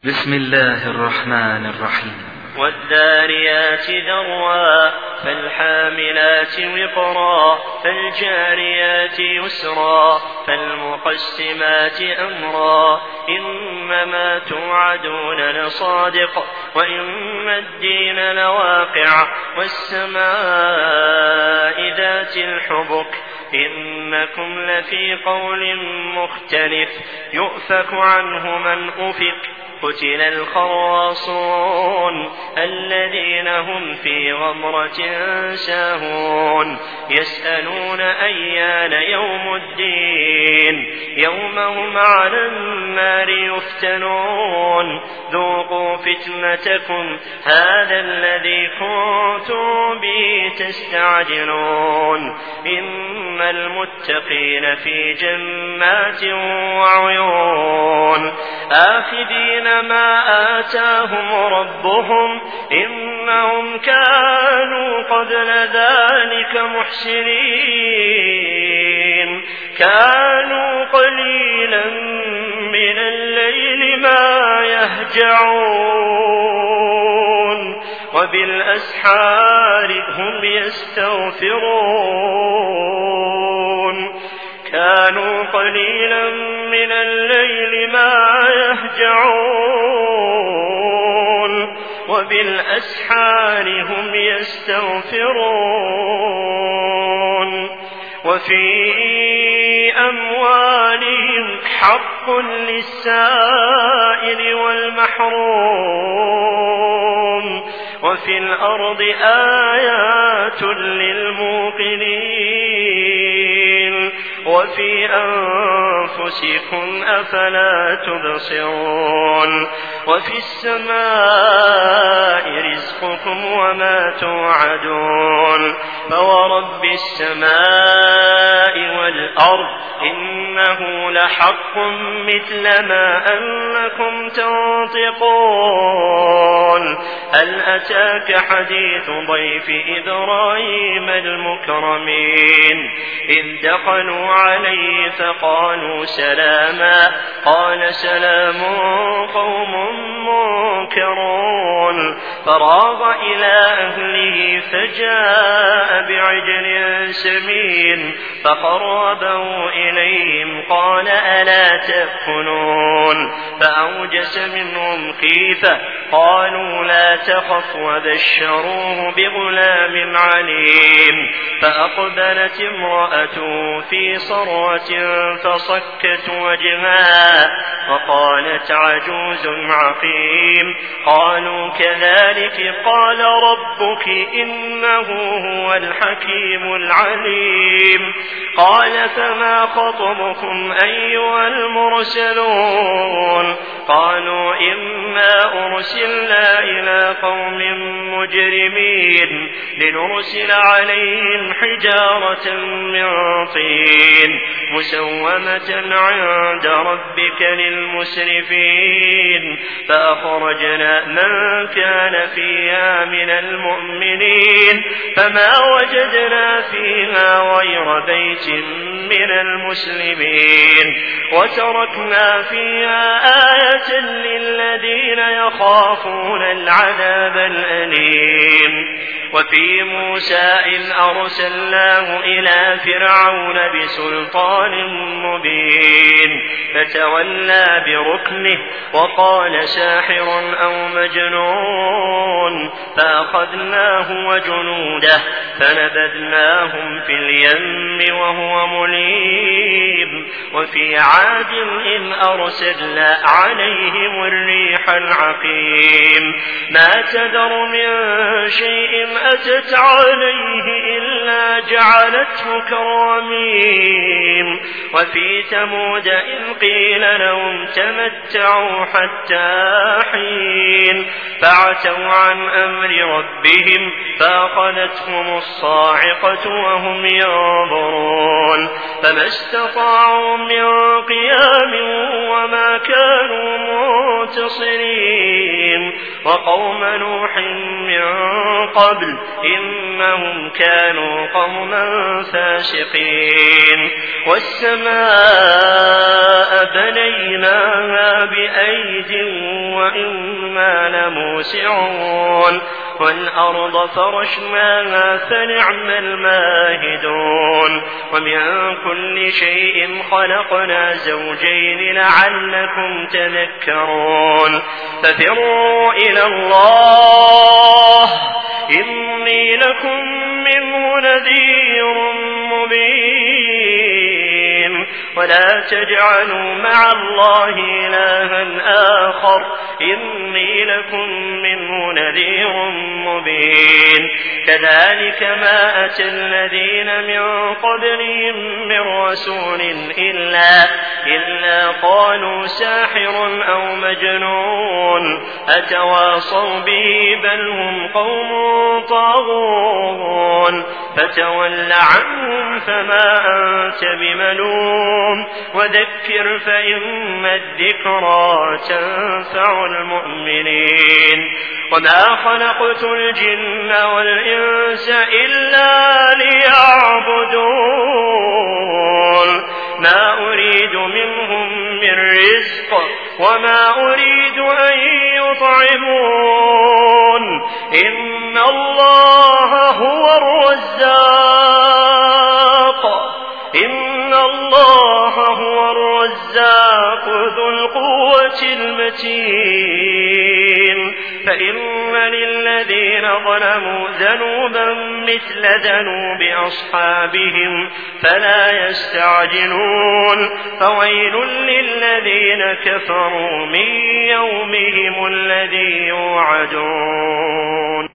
بسم الله الرحمن الرحيم. والذاريات ذروا فالحاملات وقرا فالجاريات يسرا فالمقسمات أمرا إنما توعدون لصادق وإن الدين لواقع والسماء ذات الحبك إنكم لفي قول مختلف يؤفك عنه من أفك قتل الخراصون الذين هم في غمرة ساهون يسألون أيان يوم الدين يوم هم على النار يفتنون ذوقوا فتنتكم هذا الذي كنتم به تستعجلون إن المتقين في جنات وعيون آخذين ما آتاهم ربهم إنهم كانوا قبل ذلك محسنين كانوا قليلا من الليل ما يهجعون وبالأسحار هم يستغفرون كانوا قليلا من الليل ما يهجعون وبالأسحار هم يستغفرون وفي أموالهم حق للسائل والمحروم وفي الأرض آيات للموقنين وفي أنفسكم أفلا تبصرون وفي السماء رزقكم وما توعدون فورب السماء والأرض إنه لحق مثل ما أنكم تنطقون هل أتاك حديث ضيف إبراهيم المكرمين إذ دخلوا عليه فقالوا سلاما قال سلام قوم منكرون فراغ إلى أهله فجاء بعجل سمين فقربه إليهم قال ألا تأكلون فأوجس منهم خيفة قالوا لا تخف وبشروه بغلام عليم فأقبلت امرأته في صرة فصكت وجهها وقالت عجوز عقيم قالوا كذلك قال ربك إنه هو الحكيم العليم قال فما خطبكم أيها المرسلون قالوا إنا أرسلنا إلى قوم مجرمين لنرسل عليهم حجارة من طين مسومة عند ربك للمسرفين فأخرجنا من كان فيها من المؤمنين فما وجدنا فيها غير بيت من المسلمين وتركنا فيها آية للذين يخافون العذاب الأليم وفي موسى إذ أرسلناه إلى فرعون بسلطان مبين فتولى بركنه وقال ساحر أو مجنون فأخذناه وجنوده فنبذناهم في اليم وهو مليم وفي عاد إذ أرسلنا عليهم الريح العقيم ما تذر من شيء أتت عليه إلا جعلته كرميم وفي ثمود إذ قيل لهم تمتعوا حتى حين فعتوا عن أمر ربهم فأخذتهم الصاعقة وهم ينظرون فما استطاعوا من قيام وما كانوا منتصرين إبراهيم وقوم نوح من قبل إنهم كانوا قوما فاسقين والسماء بنيناها بأيد وإنا لموسعون والأرض فرشناها فنعم الماهدون ومن كل شيء خلقنا زوجين لعلكم تذكرون ففروا إلى الله إني لكم منه نذير مبين ولا تجعلوا مع الله إلها آخر إني لكم منه نذير مبين كذلك ما أتى الذين من قبلهم من رسول إلا قالوا ساحر أو مجنون أتواصوا به بل هم قوم طاغون فتول عنهم فما أنت بملوم وذكر فإن الذكرى تنفع المؤمنين وما خلقت الجن والإنس إلا ليعبدون ما أريد منهم من رزق وما أريد أن يطعمون إن الله هو الرزاق ذو القوة المتين فإن للذين ظلموا ذنوبا مثل ذنوب أصحابهم فلا يستعجلون فويل للذين كفروا من يومهم الذي يوعدون